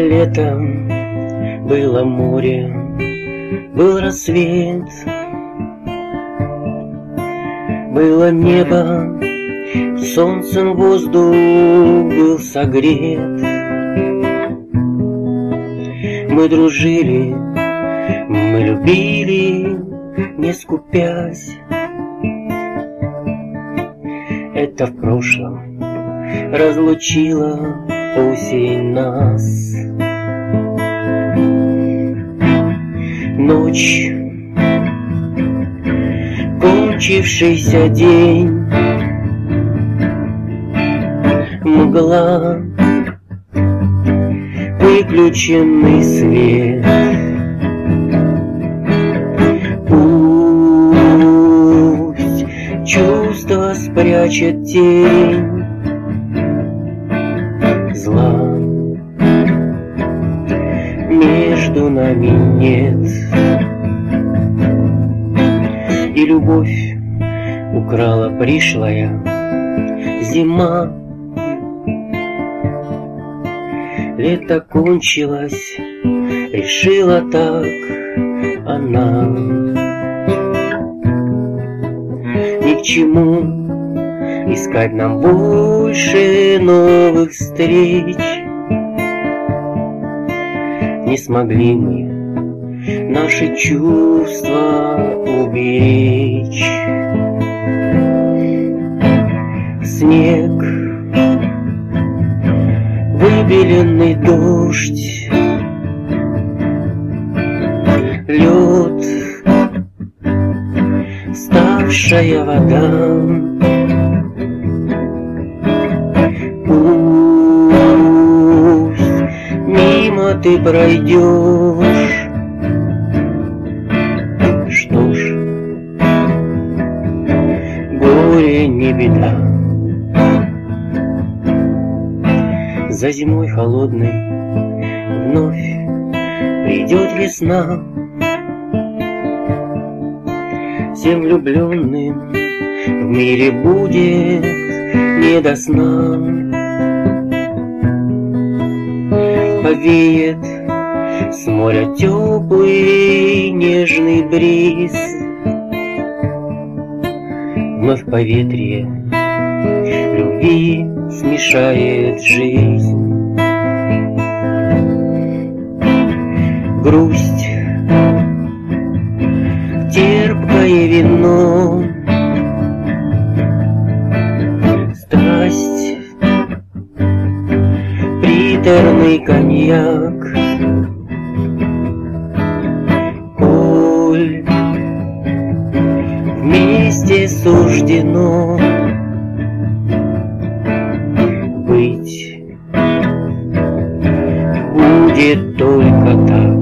летом было море, был рассвет, было небо, солнцем воздух был согрет. Мы дружили, мы любили, не скупясь. Это в прошлом разлучила осень нас. Ночь, кончившийся день, мгла, выключенный свет. Пусть чувство спрячет тень зла, между нами нет. И любовь украла пришлая зима. Лето кончилось, решила так она. Ни к чему искать нам больше новых встреч. Не смогли мы наши чувства уберечь. Снег, выбеленный дождь, лед, ставшая вода. Пусть мимо ты пройдешь. Что ж, горе не беда. За зимой холодной вновь придет весна. Всем влюбленным в мире будет не до сна. Повеет с моря теплый нежный бриз. Вновь поветрие любви смешает жизнь. Грусть, терпкое вино, страсть, приторный коньяк. Коль вместе суждено быть, будет только так.